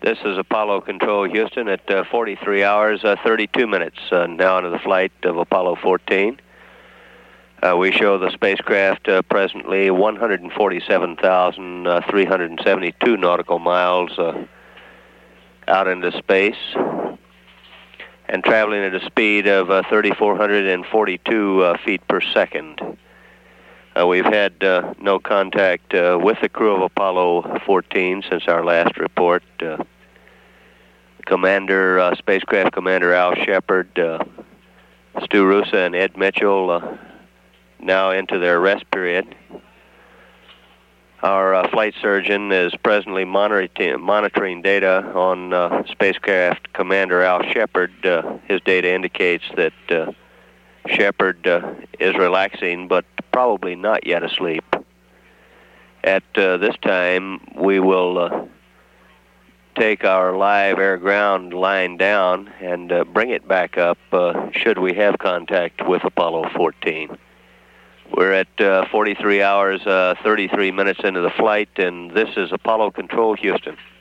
This is Apollo Control Houston at 43 hours, 32 minutes now into the flight of Apollo 14. We show the spacecraft presently 147,372 nautical miles out into space and traveling at a speed of 3,442 feet per second. We've had no contact with the crew of Apollo 14 since our last report. Spacecraft Commander Al Shepard, Stu Roosa, and Ed Mitchell now into their rest period. Our flight surgeon is presently monitoring data on Spacecraft Commander Al Shepard. His data indicates that Shepard is relaxing, but probably not yet asleep. At this time, we will take our live air-ground line down and bring it back up should we have contact with Apollo 14. We're at 43 hours, 33 minutes into the flight, and this is Apollo Control Houston.